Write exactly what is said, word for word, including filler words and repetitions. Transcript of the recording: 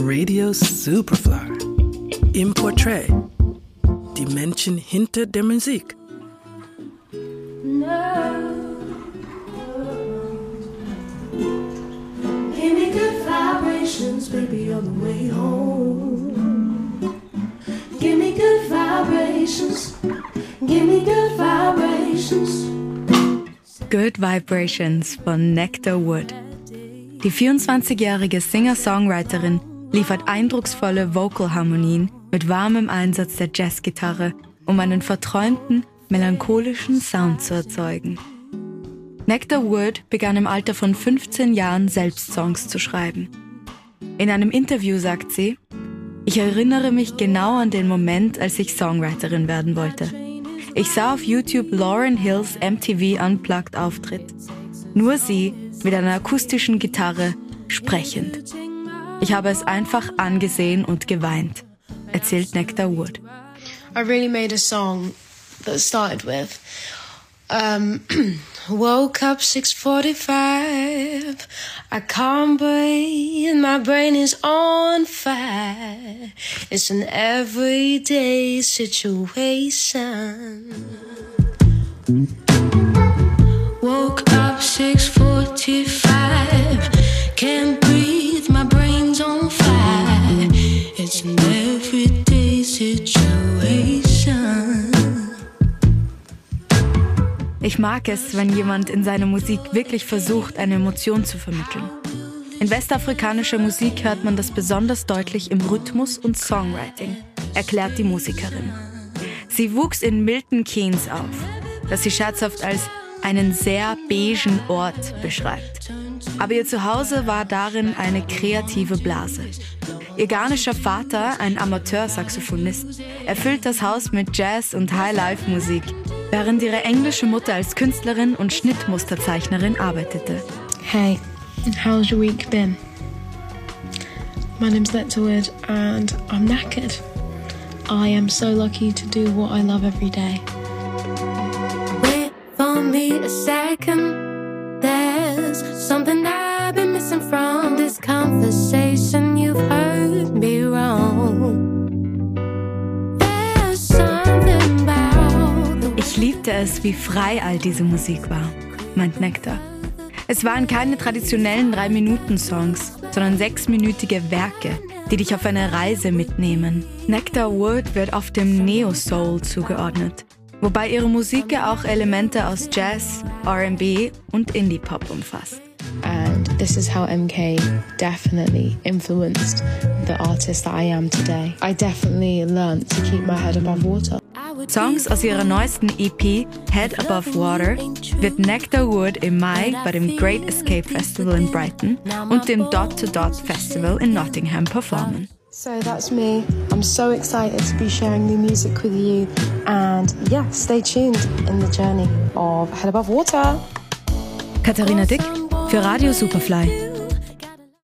Radio Superfly. Im Portrait. Die Menschen hinter der Musik. Give me good vibrations, baby, on the way home. Give me good vibrations. Give me good vibrations. Good Vibrations von Nectar Wood. Die vierundzwanzigjährige Singer-Songwriterin liefert eindrucksvolle Vocal-Harmonien mit warmem Einsatz der Jazzgitarre, um einen verträumten, melancholischen Sound zu erzeugen. Nectar Wood begann im Alter von fünfzehn Jahren selbst Songs zu schreiben. In einem Interview sagt sie: Ich erinnere mich genau an den Moment, als ich Songwriterin werden wollte. Ich sah auf YouTube Lauryn Hills M T V Unplugged Auftritt. Nur sie mit einer akustischen Gitarre, sprechend. Ich habe es einfach angesehen und geweint, erzählt Nectar Wood. I really made a song that started with um, woke up six forty-five, I can't breathe, my brain is on fire, it's an everyday situation. Woke up six forty-five, can't breathe, my brain's on fire, it's an everyday situation. Ich mag es, wenn jemand in seiner Musik wirklich versucht, eine Emotion zu vermitteln. In westafrikanischer Musik hört man das besonders deutlich im Rhythmus und Songwriting, erklärt die Musikerin. Sie wuchs in Milton Keynes auf, das sie scherzhaft als einen sehr beigen Ort beschreibt. Aber ihr Zuhause war darin eine kreative Blase. Ihr ghanaischer Vater, ein Amateursaxophonist, erfüllt das Haus mit Jazz- und High-Life-Musik, während ihre englische Mutter als Künstlerin und Schnittmusterzeichnerin arbeitete. Hey, how's your week been? My name's Nectar Wood and I'm knackered. I am so lucky to do what I love every day. Wait for me a second. There's something I've been missing from this conversation. You've heard me wrong. There's something about the... Ich liebte es, wie frei all diese Musik war, meint Nectar. Es waren keine traditionellen drei-Minuten-Songs, sondern sechsminütige Werke, die dich auf eine Reise mitnehmen. Nectar Wood wird oft dem Neo-Soul zugeordnet, wobei ihre Musik ja auch Elemente aus Jazz, R and B und Indie-Pop umfasst. And this is how M K definitely influenced the artist that I am today. I definitely learned to keep my head above water. Songs aus ihrer neuesten E P Head Above Water wird Nectar Wood im Mai bei dem Great Escape Festival in Brighton und dem Dot to Dot Festival in Nottingham performen. So that's me. I'm so excited to be sharing new music with you. And yeah, stay tuned in the journey of Head Above Water. Katharina Dick für Radio Superfly.